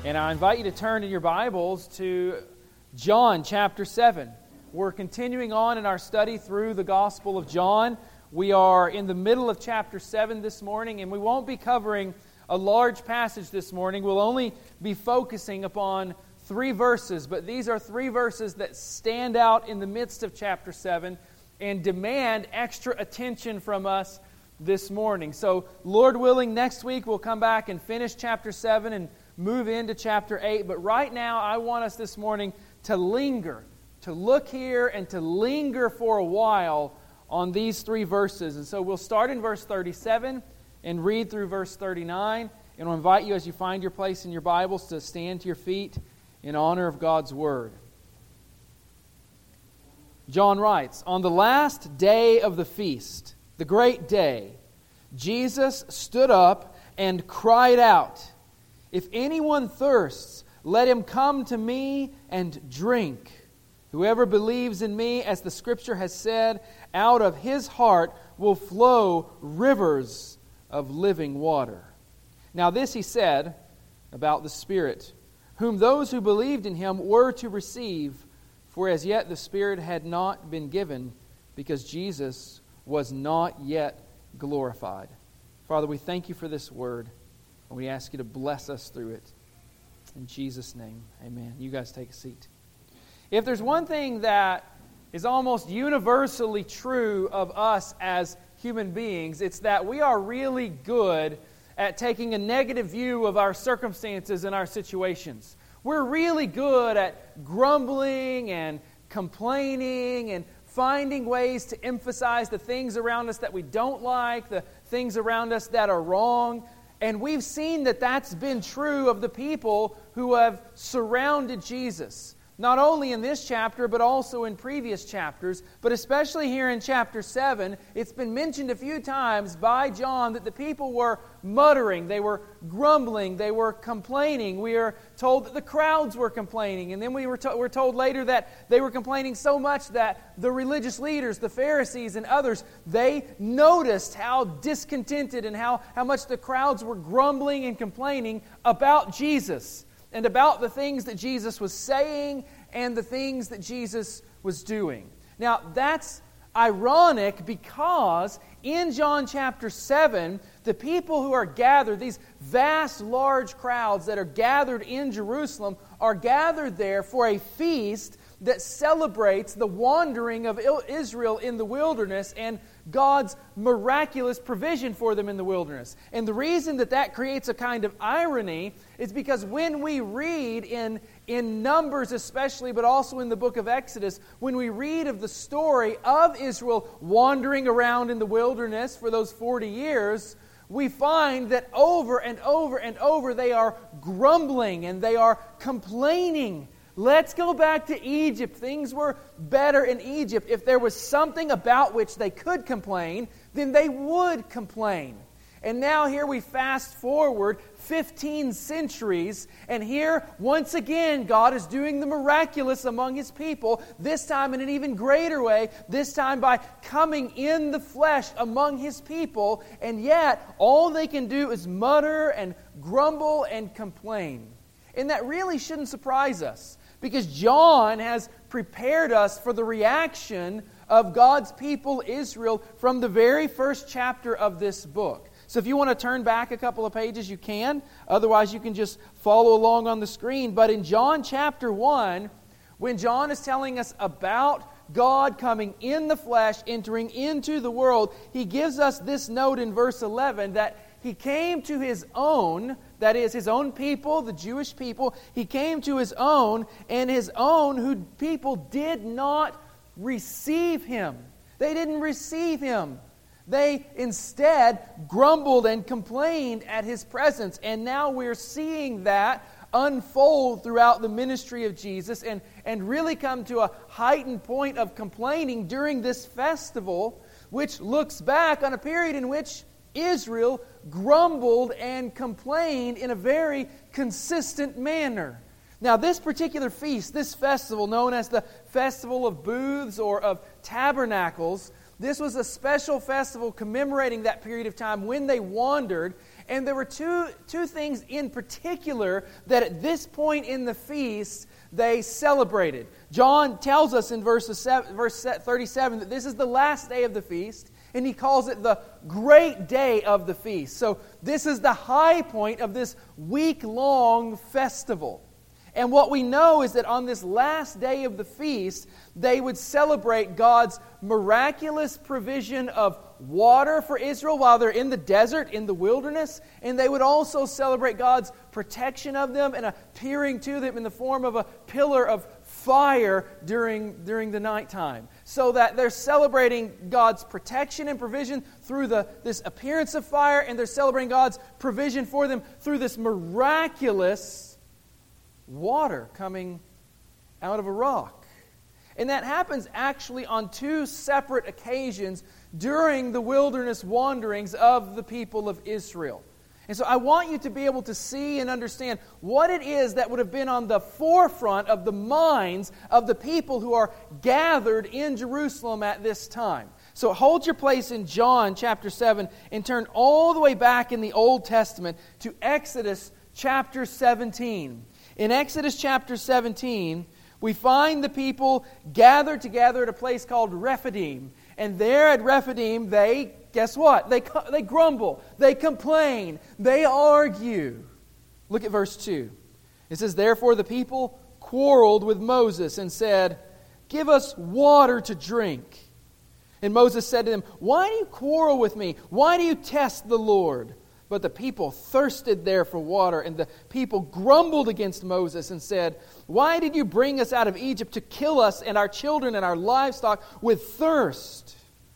And I invite you to turn in your Bibles to John chapter 7. We're continuing on in our study through the Gospel of John. We are in the middle of chapter 7 this morning, and we won't be covering a large passage this morning. We'll only be focusing upon 3 verses, but these are 3 verses that stand out in the midst of chapter 7 and demand extra attention from us this morning. So, Lord willing, next week we'll come back and finish chapter 7 and move into chapter 8. But right now, I want us this morning to linger, to look here and to linger for a while on these 3 verses. And so we'll start in verse 37 and read through verse 39. And I'll invite you, as you find your place in your Bibles, to stand to your feet in honor of God's Word. John writes, "On the last day of the feast, the great day, Jesus stood up and cried out, 'If anyone thirsts, let him come to me and drink. Whoever believes in me, as the Scripture has said, out of his heart will flow rivers of living water.' Now this he said about the Spirit, whom those who believed in him were to receive, for as yet the Spirit had not been given, because Jesus was not yet glorified." Father, we thank you for this word, and we ask you to bless us through it. In Jesus' name, amen. You guys take a seat. If there's one thing that is almost universally true of us as human beings, it's that we are really good at taking a negative view of our circumstances and our situations. We're really good at grumbling and complaining and finding ways to emphasize the things around us that we don't like, the things around us that are wrong. And we've seen that that's been true of the people who have surrounded Jesus. Not only in this chapter, but also in previous chapters. But especially here in chapter 7, it's been mentioned a few times by John that the people were muttering, they were grumbling, they were complaining. We are told that the crowds were complaining. And then we're told later that they were complaining so much that the religious leaders, the Pharisees and others, they noticed how discontented and how much the crowds were grumbling and complaining about Jesus and about the things that Jesus was saying and the things that Jesus was doing. Now, that's ironic because in John chapter 7, the people who are gathered, these vast, large crowds that are gathered in Jerusalem, are gathered there for a feast that celebrates the wandering of Israel in the wilderness and God's miraculous provision for them in the wilderness. And the reason that creates a kind of irony is because when we read in Numbers especially, but also in the book of Exodus, when we read of the story of Israel wandering around in the wilderness for those 40 years, we find that over and over and over they are grumbling and they are complaining. Let's go back to Egypt. Things were better in Egypt. If there was something about which they could complain, then they would complain. And now here we fast forward 15 centuries, and here, once again, God is doing the miraculous among His people, this time in an even greater way, this time by coming in the flesh among His people, and yet all they can do is mutter and grumble and complain. And that really shouldn't surprise us, because John has prepared us for the reaction of God's people, Israel, from the very first chapter of this book. So if you want to turn back a couple of pages, you can. Otherwise, you can just follow along on the screen. But in John chapter 1, when John is telling us about God coming in the flesh, entering into the world, he gives us this note in verse 11 that He came to His own, that is, His own people, the Jewish people. He came to His own, and His own people did not receive Him. They didn't receive Him. They instead grumbled and complained at His presence. And now we're seeing that unfold throughout the ministry of Jesus and really come to a heightened point of complaining during this festival, which looks back on a period in which Israel grumbled and complained in a very consistent manner. Now, this particular feast, this festival known as the Festival of Booths or of Tabernacles, This was a special festival commemorating that period of time when they wandered. And there were two things in particular that at this point in the feast they celebrated. John tells us in verse 37 that this is the last day of the feast, and he calls it the great day of the feast. So this is the high point of this week-long festival. And what we know is that on this last day of the feast, they would celebrate God's miraculous provision of water for Israel while they're in the desert, in the wilderness. And they would also celebrate God's protection of them and appearing to them in the form of a pillar of fire during the nighttime. So that they're celebrating God's protection and provision through this appearance of fire, and they're celebrating God's provision for them through this miraculous water coming out of a rock. And that happens actually on two separate occasions during the wilderness wanderings of the people of Israel. And so I want you to be able to see and understand what it is that would have been on the forefront of the minds of the people who are gathered in Jerusalem at this time. So hold your place in John chapter 7 and turn all the way back in the Old Testament to Exodus chapter 17. In Exodus chapter 17, we find the people gathered together at a place called Rephidim. And there at Rephidim, they, guess what? They grumble, they complain, they argue. Look at verse 2. It says, "Therefore the people quarreled with Moses and said, 'Give us water to drink.' And Moses said to them, 'Why do you quarrel with me? Why do you test the Lord?' But the people thirsted there for water, and the people grumbled against Moses and said, 'Why did you bring us out of Egypt to kill us and our children and our livestock with thirst?'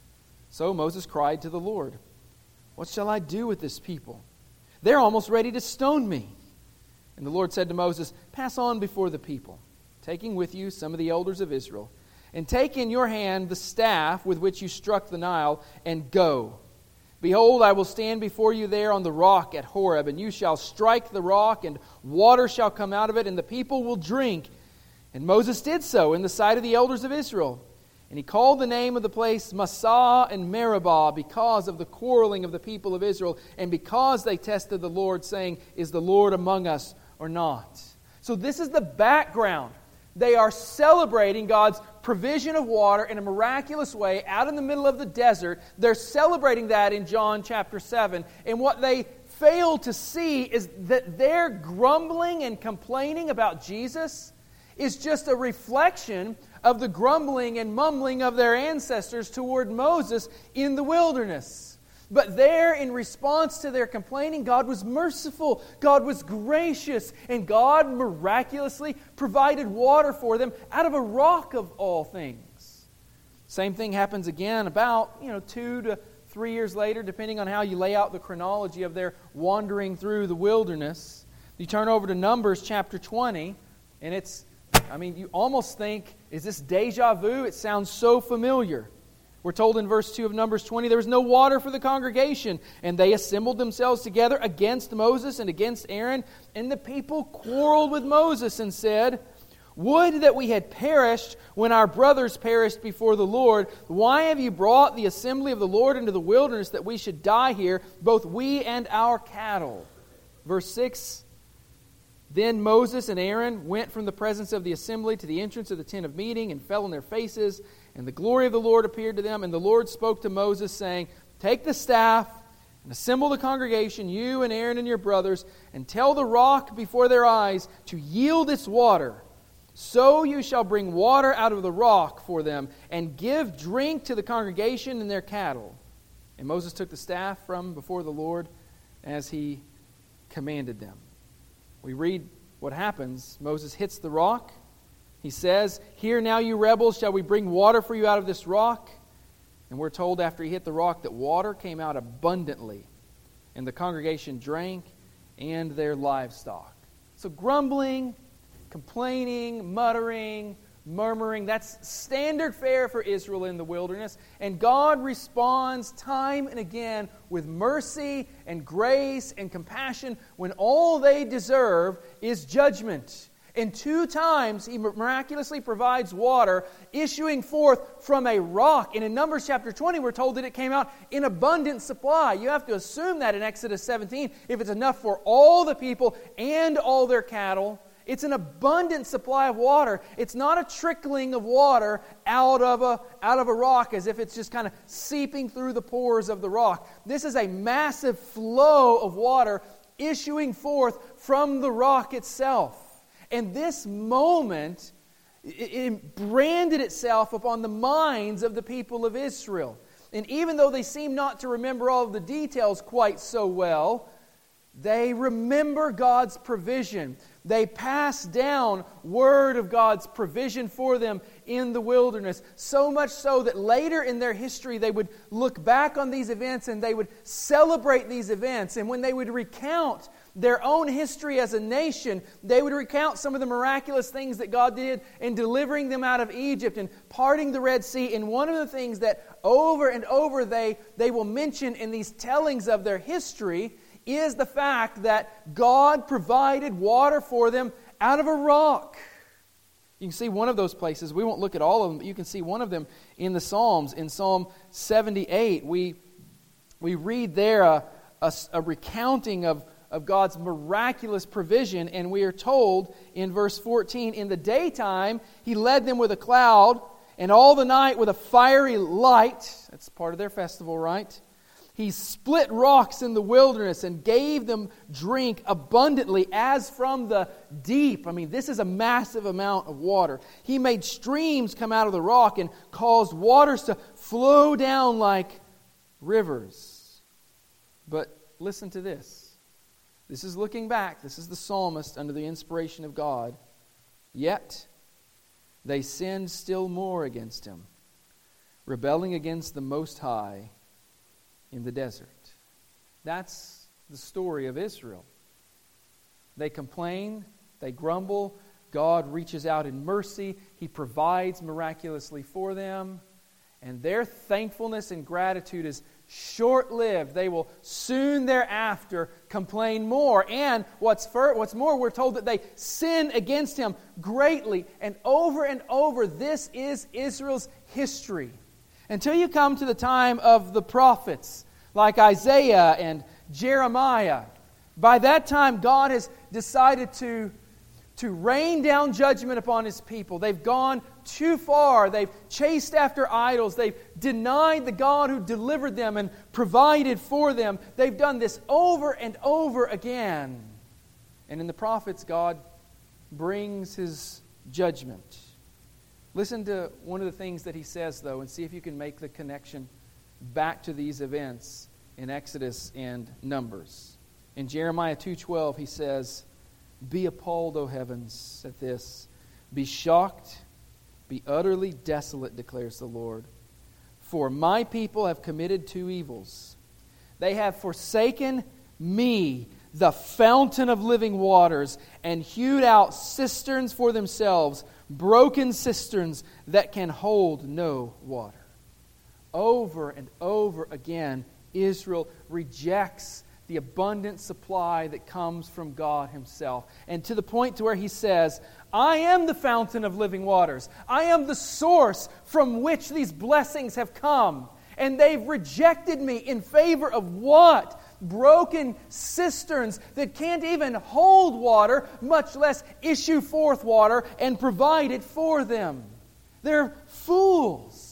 So Moses cried to the Lord, 'What shall I do with this people? They're almost ready to stone me.' And the Lord said to Moses, 'Pass on before the people, taking with you some of the elders of Israel, and take in your hand the staff with which you struck the Nile, and go. Behold, I will stand before you there on the rock at Horeb, and you shall strike the rock, and water shall come out of it, and the people will drink.' And Moses did so in the sight of the elders of Israel. And he called the name of the place Massah and Meribah because of the quarreling of the people of Israel, and because they tested the Lord, saying, 'Is the Lord among us or not?'" So this is the background. They are celebrating God's provision of water in a miraculous way out in the middle of the desert. They're celebrating that in John chapter 7. And what they fail to see is that their grumbling and complaining about Jesus is just a reflection of the grumbling and mumbling of their ancestors toward Moses in the wilderness. But there, in response to their complaining, God was merciful, God was gracious, and God miraculously provided water for them out of a rock of all things. Same thing happens again about 2 to 3 years later, depending on how you lay out the chronology of their wandering through the wilderness. You turn over to Numbers chapter 20, and you almost think, is this deja vu? It sounds so familiar. We're told in verse 2 of Numbers 20, there was no water for the congregation, and they assembled themselves together against Moses and against Aaron, and the people quarreled with Moses and said, "Would that we had perished when our brothers perished before the Lord. Why have you brought the assembly of the Lord into the wilderness that we should die here, both we and our cattle?" Verse 6, "Then Moses and Aaron went from the presence of the assembly to the entrance of the tent of meeting and fell on their faces. And the glory of the Lord appeared to them. And the Lord spoke to Moses, saying, 'Take the staff and assemble the congregation, you and Aaron and your brothers, and tell the rock before their eyes to yield its water. So you shall bring water out of the rock for them, and give drink to the congregation and their cattle.' And Moses took the staff from before the Lord as he commanded them." We read what happens. Moses hits the rock. He says, "Hear now, you rebels, shall we bring water for you out of this rock?" And we're told after he hit the rock that water came out abundantly, and the congregation drank and their livestock. So grumbling, complaining, muttering, murmuring, that's standard fare for Israel in the wilderness. And God responds time and again with mercy and grace and compassion when all they deserve is judgment. And 2 times He miraculously provides water issuing forth from a rock. And in Numbers chapter 20, we're told that it came out in abundant supply. You have to assume that in Exodus 17, if it's enough for all the people and all their cattle. It's an abundant supply of water. It's not a trickling of water out of a rock as if it's just kind of seeping through the pores of the rock. This is a massive flow of water issuing forth from the rock itself. And this moment, it branded itself upon the minds of the people of Israel. And even though they seem not to remember all of the details quite so well, they remember God's provision. They pass down word of God's provision for them in the wilderness. So much so that later in their history they would look back on these events and they would celebrate these events. And when they would recount their own history as a nation, they would recount some of the miraculous things that God did in delivering them out of Egypt and parting the Red Sea. And one of the things that over and over they will mention in these tellings of their history is the fact that God provided water for them out of a rock. You can see one of those places. We won't look at all of them, but you can see one of them in the Psalms. In Psalm 78, we read there a recounting of God's miraculous provision, and we are told in verse 14, in the daytime He led them with a cloud, and all the night with a fiery light. That's part of their festival, right? He split rocks in the wilderness and gave them drink abundantly as from the deep. I mean, this is a massive amount of water. He made streams come out of the rock and caused waters to flow down like rivers. But listen to this. This is looking back. This is the psalmist under the inspiration of God. Yet they sinned still more against Him, rebelling against the Most High in the desert. That's the story of Israel. They complain, they grumble, God reaches out in mercy, He provides miraculously for them, and their thankfulness and gratitude is short-lived. They will soon thereafter complain more. And what's more, we're told that they sin against Him greatly. And over, this is Israel's history. Until you come to the time of the prophets, like Isaiah and Jeremiah. By that time, God has decided to rain down judgment upon His people. They've gone too far. They've chased after idols. They've denied the God who delivered them and provided for them. They've done this over and over again. And in the prophets, God brings His judgment. Listen to one of the things that He says, though, and see if you can make the connection back to these events in Exodus and Numbers. In Jeremiah 2:12, He says, "Be appalled, O heavens, at this. Be shocked, be utterly desolate, declares the Lord. For my people have committed 2 evils. They have forsaken me, the fountain of living waters, and hewed out cisterns for themselves, broken cisterns that can hold no water." Over and over again, Israel rejects the abundant supply that comes from God Himself. And to the point to where He says, "I am the fountain of living waters. I am the source from which these blessings have come. And they've rejected me in favor of what? Broken cisterns that can't even hold water, much less issue forth water and provide it for them. They're fools."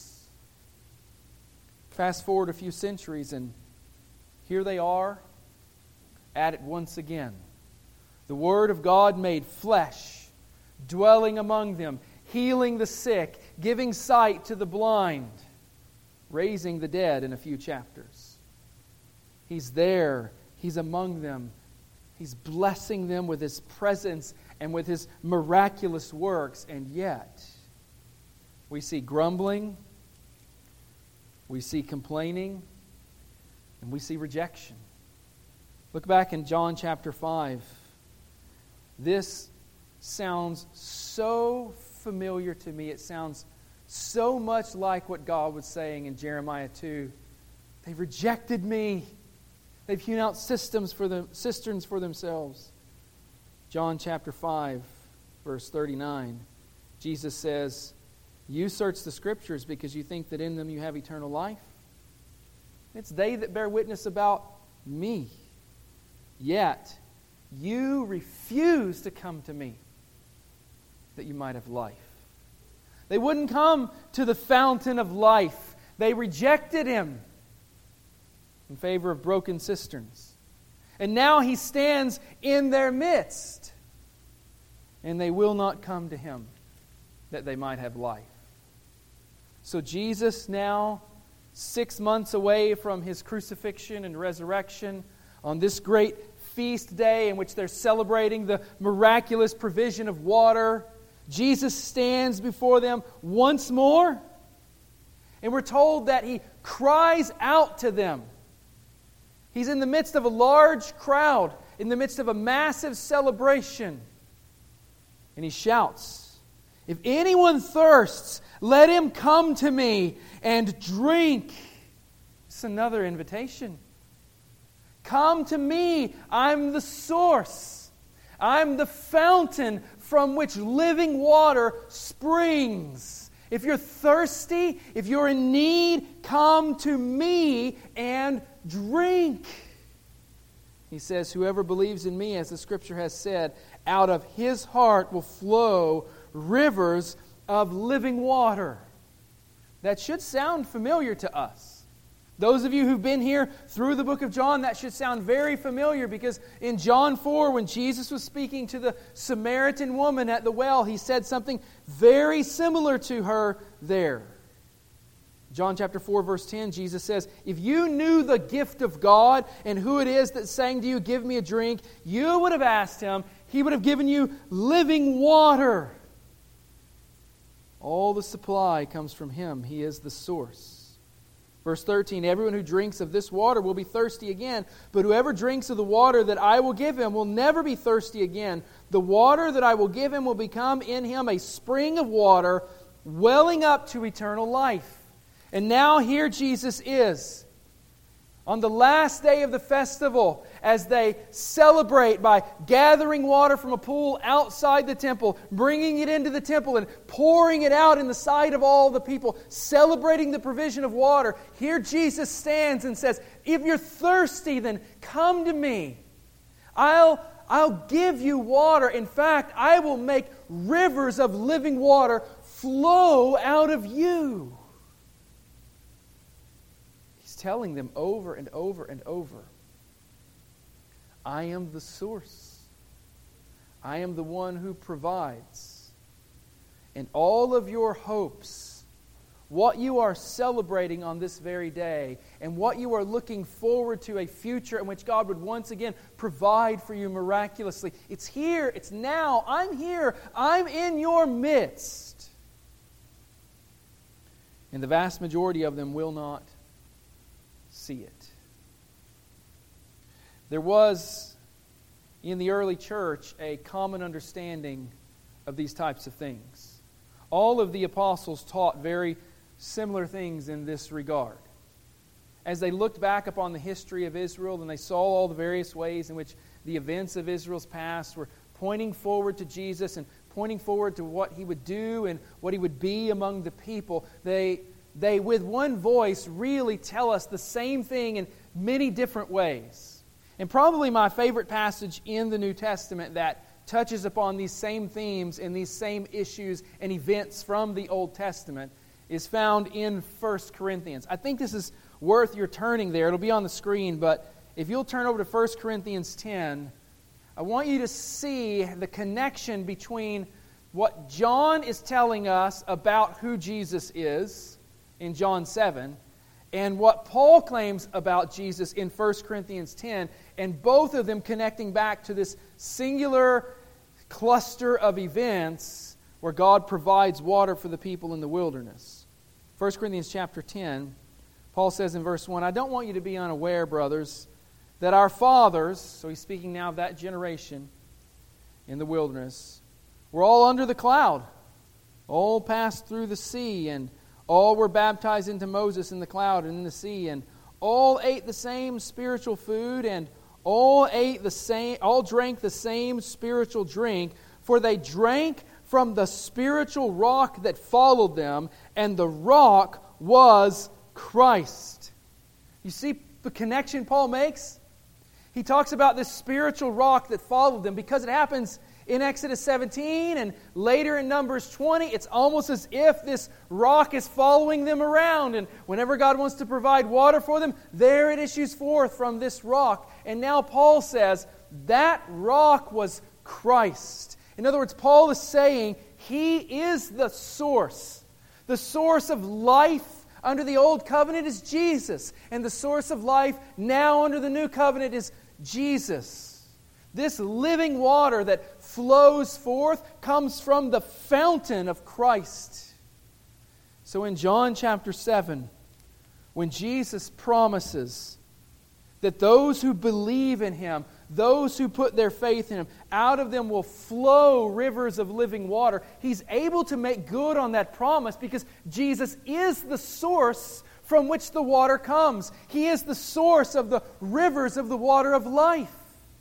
Fast forward a few centuries and here they are at it once again. The Word of God made flesh, dwelling among them, healing the sick, giving sight to the blind, raising the dead in a few chapters. He's there. He's among them. He's blessing them with His presence and with His miraculous works. And yet, we see grumbling, we see complaining, and we see rejection. Look back in John chapter 5. This sounds so familiar to me. It sounds so much like what God was saying in Jeremiah 2. They've rejected me. They've hewn out cisterns for themselves. John chapter 5, verse 39, Jesus says, "You search the Scriptures because you think that in them you have eternal life. It's they that bear witness about me. Yet you refuse to come to me that you might have life." They wouldn't come to the fountain of life. They rejected Him in favor of broken cisterns. And now He stands in their midst, and they will not come to Him that they might have life. So Jesus, now 6 months away from His crucifixion and resurrection, on this great feast day in which they're celebrating the miraculous provision of water, Jesus stands before them once more, and we're told that He cries out to them. He's in the midst of a large crowd, in the midst of a massive celebration, and He shouts, "If anyone thirsts, let him come to me and drink." It's another invitation. Come to me. I'm the source. I'm the fountain from which living water springs. If you're thirsty, if you're in need, come to me and drink. He says, "Whoever believes in me, as the Scripture has said, out of his heart will flow rivers of living water." That should sound familiar to us. Those of you who've been here through the book of John, that should sound very familiar, because in John 4, when Jesus was speaking to the Samaritan woman at the well, He said something very similar to her there. John chapter 4, verse 10, Jesus says, "If you knew the gift of God and who it is that's saying to you, 'Give me a drink,' you would have asked Him. He would have given you living water." All the supply comes from Him. He is the source. Verse 13, "Everyone who drinks of this water will be thirsty again, but whoever drinks of the water that I will give him will never be thirsty again. The water that I will give him will become in him a spring of water welling up to eternal life." And now here Jesus is, on the last day of the festival, as they celebrate by gathering water from a pool outside the temple, bringing it into the temple and pouring it out in the sight of all the people, celebrating the provision of water. Here Jesus stands and says, "If you're thirsty, then come to me. I'll give you water. In fact, I will make rivers of living water flow out of you." Telling them over and over and over, I am the source. I am the one who provides. And all of your hopes, what you are celebrating on this very day, and what you are looking forward to, a future in which God would once again provide for you miraculously, it's here, it's now, I'm here, I'm in your midst. And the vast majority of them will not see it. There was, in the early church, a common understanding of these types of things. All of the apostles taught very similar things in this regard. As they looked back upon the history of Israel and they saw all the various ways in which the events of Israel's past were pointing forward to Jesus and pointing forward to what He would do and what He would be among the people, they with one voice really tell us the same thing in many different ways. And probably my favorite passage in the New Testament that touches upon these same themes and these same issues and events from the Old Testament is found in 1 Corinthians. I think this is worth your turning there. It'll be on the screen, but if you'll turn over to 1 Corinthians 10, I want you to see the connection between what John is telling us about who Jesus is in John 7, and what Paul claims about Jesus in 1 Corinthians 10, and both of them connecting back to this singular cluster of events where God provides water for the people in the wilderness. 1 Corinthians chapter 10, Paul says in verse 1, "I don't want you to be unaware, brothers, that our fathers," so he's speaking now of that generation in the wilderness, "were all under the cloud, all passed through the sea, and all were baptized into Moses in the cloud and in the sea, and all ate the same spiritual food, and all drank the same spiritual drink, For they drank from the spiritual rock that followed them, and the rock was Christ. You see the connection Paul makes? He talks about this spiritual rock that followed them because it happens in Exodus 17 and later in Numbers 20. It's almost as if this rock is following them around, and whenever God wants to provide water for them, there it issues forth from this rock. And now Paul says that rock was Christ. In other words, Paul is saying He is the source. The source of life under the Old Covenant is Jesus, and the source of life now under the New Covenant is Jesus. This living water that flows forth comes from the fountain of Christ. So in John chapter 7, when Jesus promises that those who believe in Him, those who put their faith in Him, out of them will flow rivers of living water, He's able to make good on that promise because Jesus is the source from which the water comes. He is the source of the rivers of the water of life.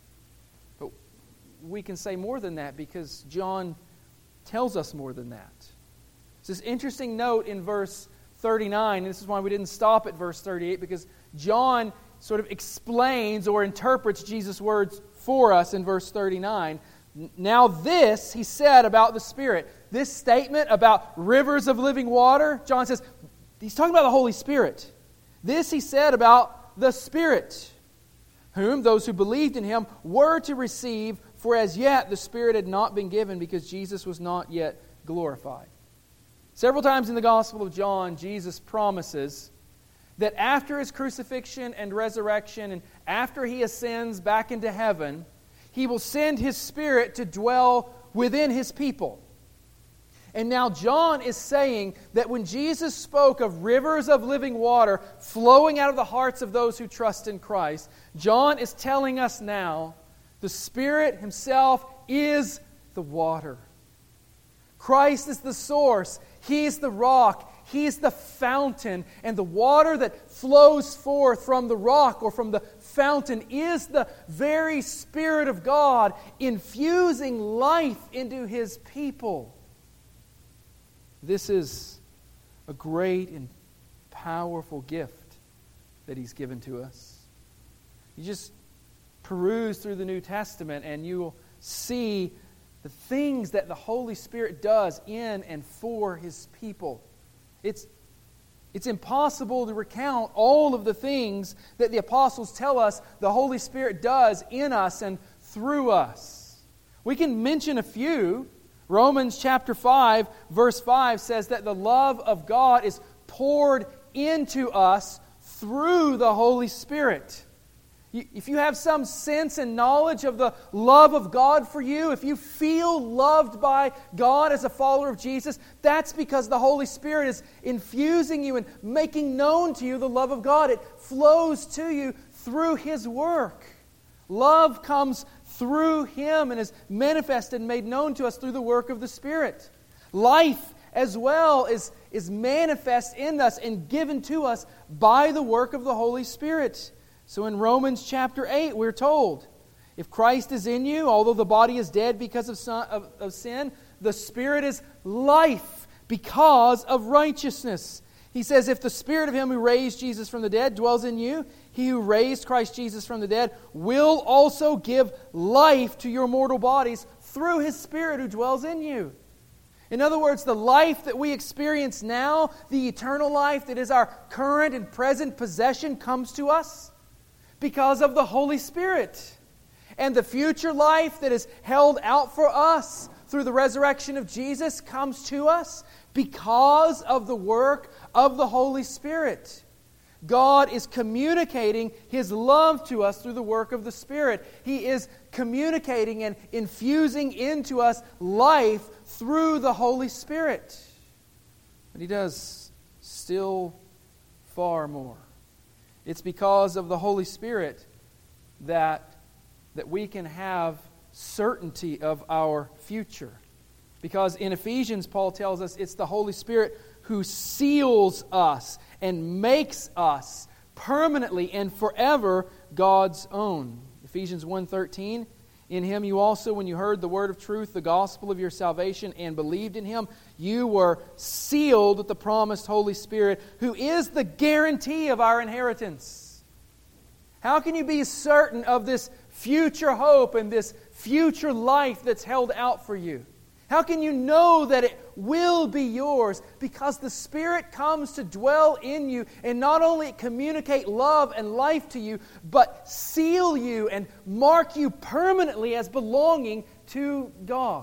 But we can say more than that because John tells us more than that. There's this interesting note in verse 39, and this is why we didn't stop at verse 38, because John sort of explains or interprets Jesus' words for us in verse 39. Now this he said about the Spirit. This statement about rivers of living water, John says, he's talking about the Holy Spirit. This he said about the Spirit, whom those who believed in Him were to receive, for as yet the Spirit had not been given because Jesus was not yet glorified. Several times in the Gospel of John, Jesus promises that after His crucifixion and resurrection, and after He ascends back into heaven, He will send His Spirit to dwell within His people. And now John is saying that when Jesus spoke of rivers of living water flowing out of the hearts of those who trust in Christ, John is telling us now the Spirit Himself is the water. Christ is the source. He's the rock. He's the fountain, and the water that flows forth from the rock or from the fountain is the very Spirit of God infusing life into His people. This is a great and powerful gift that He's given to us. You just peruse through the New Testament and you will see the things that the Holy Spirit does in and for His people. It's impossible to recount all of the things that the apostles tell us the Holy Spirit does in us and through us. We can mention a few. Romans chapter 5, verse 5 says that the love of God is poured into us through the Holy Spirit. If you have some sense and knowledge of the love of God for you, if you feel loved by God as a follower of Jesus, that's because the Holy Spirit is infusing you and making known to you the love of God. It flows to you through His work. Love comes through Him and is manifested and made known to us through the work of the Spirit. Life as well is manifest in us and given to us by the work of the Holy Spirit. So in Romans chapter 8, we're told, if Christ is in you, although the body is dead because of sin, the Spirit is life because of righteousness. He says, if the Spirit of Him who raised Jesus from the dead dwells in you, He who raised Christ Jesus from the dead will also give life to your mortal bodies through His Spirit who dwells in you. In other words, the life that we experience now, the eternal life that is our current and present possession, comes to us because of the Holy Spirit. And the future life that is held out for us through the resurrection of Jesus comes to us because of the work of the Holy Spirit. God is communicating His love to us through the work of the Spirit. He is communicating and infusing into us life through the Holy Spirit. But He does still far more. It's because of the Holy Spirit that we can have certainty of our future. Because in Ephesians, Paul tells us it's the Holy Spirit who seals us and makes us permanently and forever God's own. Ephesians 1:13, In Him you also, when you heard the word of truth, the gospel of your salvation, and believed in Him, you were sealed with the promised Holy Spirit, who is the guarantee of our inheritance. How can you be certain of this future hope and this future life that's held out for you? How can you know that it will be yours? Because the Spirit comes to dwell in you and not only communicate love and life to you, but seal you and mark you permanently as belonging to God.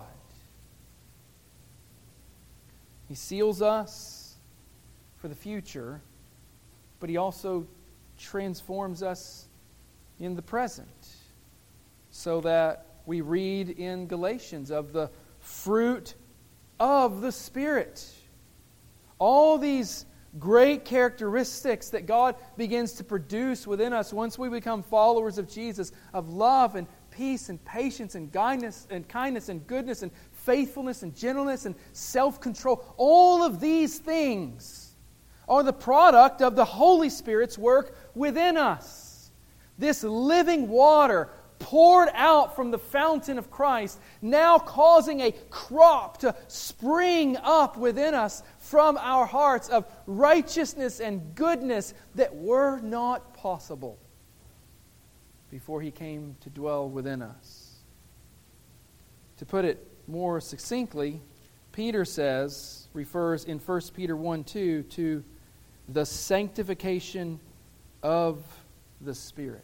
He seals us for the future, but He also transforms us in the present, so that we read in Galatians of the fruit of the Spirit. All these great characteristics that God begins to produce within us once we become followers of Jesus, of love and peace and patience and kindness and goodness and faithfulness and gentleness and self-control. All of these things are the product of the Holy Spirit's work within us. This living water poured out from the fountain of Christ, now causing a crop to spring up within us from our hearts of righteousness and goodness that were not possible before He came to dwell within us. To put it more succinctly, Peter refers in 1 Peter 1:2 to the sanctification of the Spirit.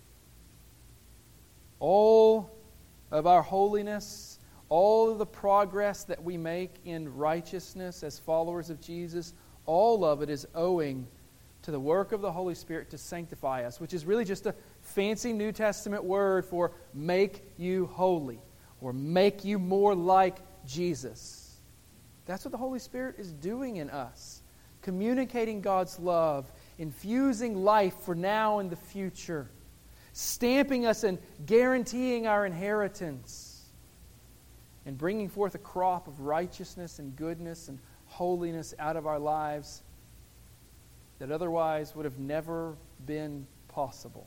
All of our holiness, all of the progress that we make in righteousness as followers of Jesus, all of it is owing to the work of the Holy Spirit to sanctify us, which is really just a fancy New Testament word for make you holy or make you more like Jesus. That's what the Holy Spirit is doing in us, communicating God's love, infusing life for now and the future, stamping us and guaranteeing our inheritance, and bringing forth a crop of righteousness and goodness and holiness out of our lives that otherwise would have never been possible.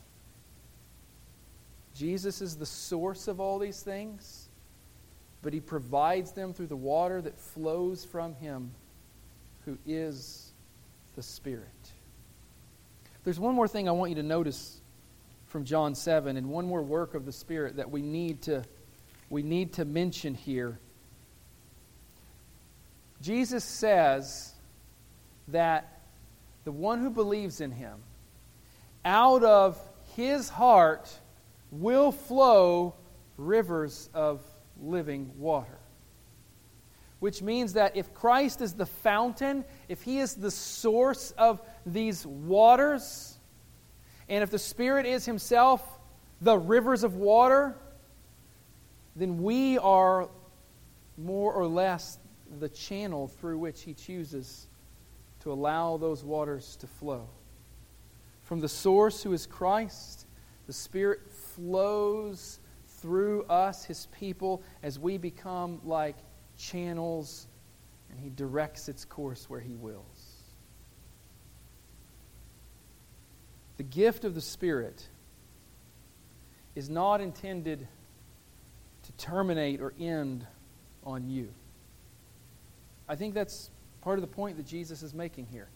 Jesus is the source of all these things, but He provides them through the water that flows from Him, who is the Spirit. There's one more thing I want you to notice from John 7, and one more work of the Spirit that we need to mention here. Jesus says that the one who believes in Him, out of his heart will flow rivers of living water. Which means that if Christ is the fountain, if He is the source of these waters, and if the Spirit is Himself the rivers of water, then we are more or less the channel through which He chooses to allow those waters to flow. From the source, who is Christ, the Spirit flows through us, His people, as we become like channels, and He directs its course where He wills. The gift of the Spirit is not intended to terminate or end on you. I think that's part of the point that Jesus is making here.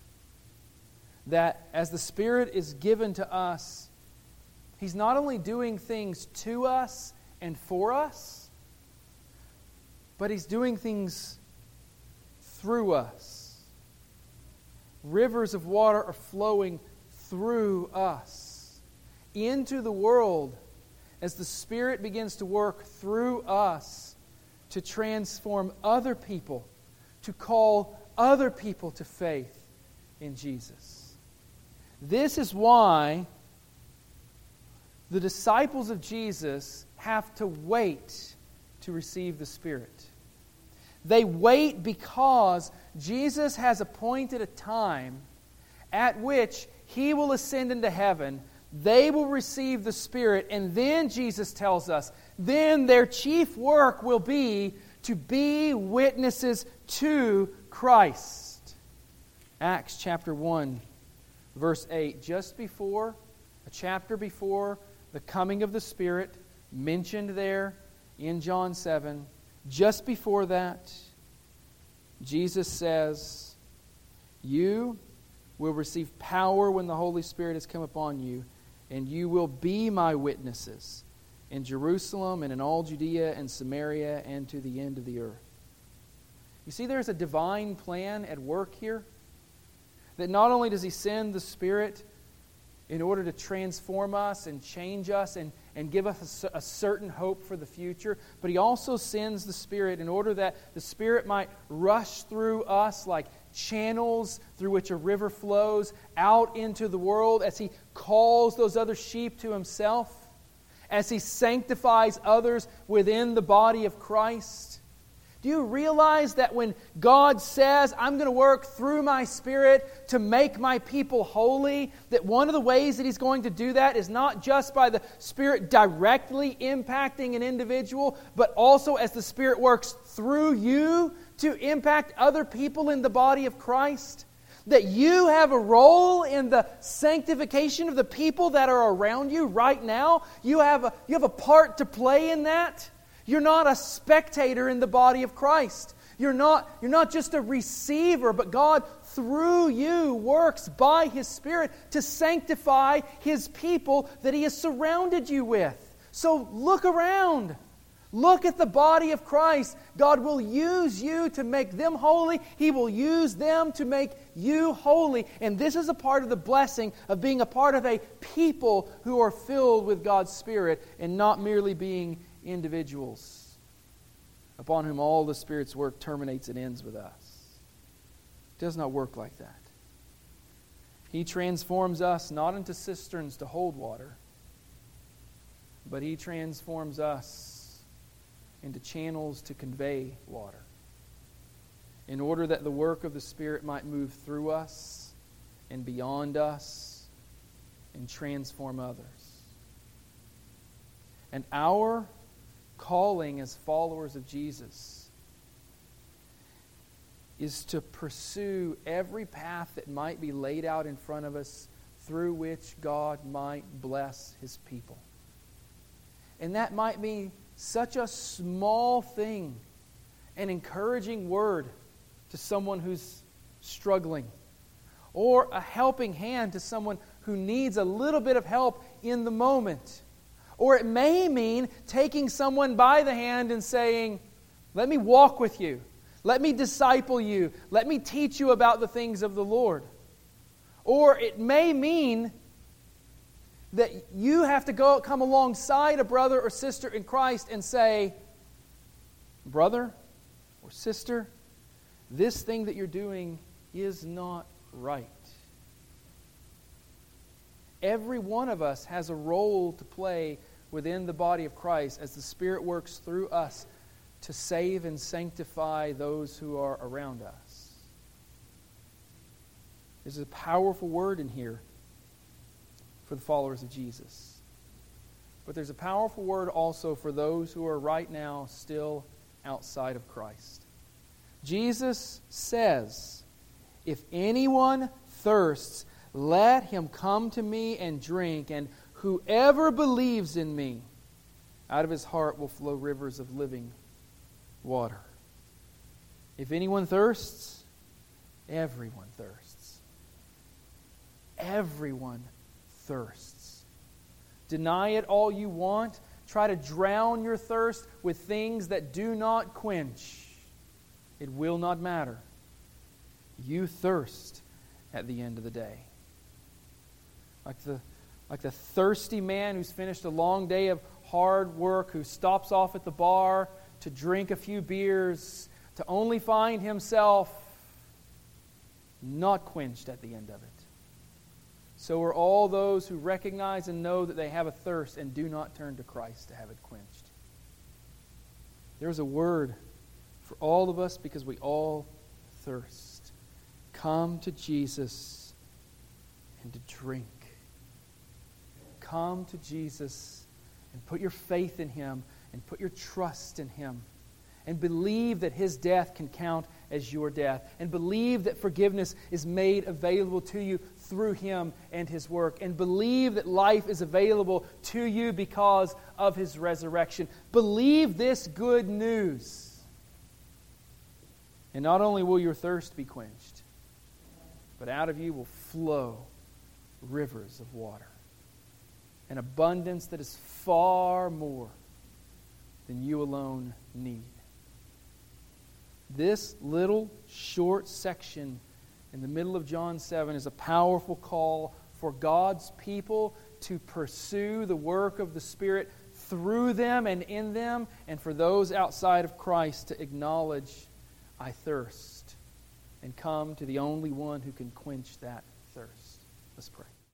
That as the Spirit is given to us, He's not only doing things to us and for us, but He's doing things through us. Rivers of water are flowing through us into the world as the Spirit begins to work through us to transform other people, to call other people to faith in Jesus. This is why the disciples of Jesus have to wait to receive the Spirit. They wait because Jesus has appointed a time at which He will ascend into heaven, they will receive the Spirit, and then Jesus tells us, then their chief work will be to be witnesses to Christ. Acts chapter 1, verse 8, just before, a chapter before the coming of the Spirit, mentioned there in John 7. Just before that, Jesus says, "You will receive power when the Holy Spirit has come upon you, and you will be my witnesses in Jerusalem and in all Judea and Samaria and to the end of the earth." You see, there's a divine plan at work here. That not only does He send the Spirit in order to transform us and change us and give us a certain hope for the future, but He also sends the Spirit in order that the Spirit might rush through us like channels through which a river flows out into the world as He calls those other sheep to Himself, as He sanctifies others within the body of Christ. Do you realize that when God says, "I'm going to work through my Spirit to make my people holy," that one of the ways that He's going to do that is not just by the Spirit directly impacting an individual, but also as the Spirit works through you to impact other people in the body of Christ? That you have a role in the sanctification of the people that are around you right now. You have a part to play in that. You're not a spectator in the body of Christ. You're not just a receiver, but God, through you, works by His Spirit to sanctify His people that He has surrounded you with. So look around. Look at the body of Christ. God will use you to make them holy. He will use them to make you holy. And this is a part of the blessing of being a part of a people who are filled with God's Spirit and not merely being individuals upon whom all the Spirit's work terminates and ends with us. It does not work like that. He transforms us not into cisterns to hold water, but He transforms us into channels to convey water, in order that the work of the Spirit might move through us and beyond us and transform others. And our calling as followers of Jesus is to pursue every path that might be laid out in front of us through which God might bless His people. And that might be such a small thing, an encouraging word to someone who's struggling, or a helping hand to someone who needs a little bit of help in the moment. Or it may mean taking someone by the hand and saying, "Let me walk with you. Let me disciple you. Let me teach you about the things of the Lord." Or it may mean that you have to come alongside a brother or sister in Christ and say, "Brother or sister, this thing that you're doing is not right." Every one of us has a role to play within the body of Christ as the Spirit works through us to save and sanctify those who are around us. There's a powerful word in here for the followers of Jesus. But there's a powerful word also for those who are right now still outside of Christ. Jesus says, "If anyone thirsts, let him come to me and drink, and whoever believes in me, out of his heart will flow rivers of living water." If anyone thirsts, everyone thirsts. Everyone thirsts. Deny it all you want. Try to drown your thirst with things that do not quench. It will not matter. You thirst at the end of the day. Like the thirsty man who's finished a long day of hard work, who stops off at the bar to drink a few beers, to only find himself not quenched at the end of it. So are all those who recognize and know that they have a thirst and do not turn to Christ to have it quenched. There's a word for all of us because we all thirst. Come to Jesus and to drink. Come to Jesus and put your faith in Him and put your trust in Him and believe that His death can count as your death. And believe that forgiveness is made available to you through Him and His work. And believe that life is available to you because of His resurrection. Believe this good news. And not only will your thirst be quenched, but out of you will flow rivers of water. An abundance that is far more than you alone need. This little short section in the middle of John 7 is a powerful call for God's people to pursue the work of the Spirit through them and in them, and for those outside of Christ to acknowledge, I thirst, and come to the only one who can quench that thirst. Let's pray.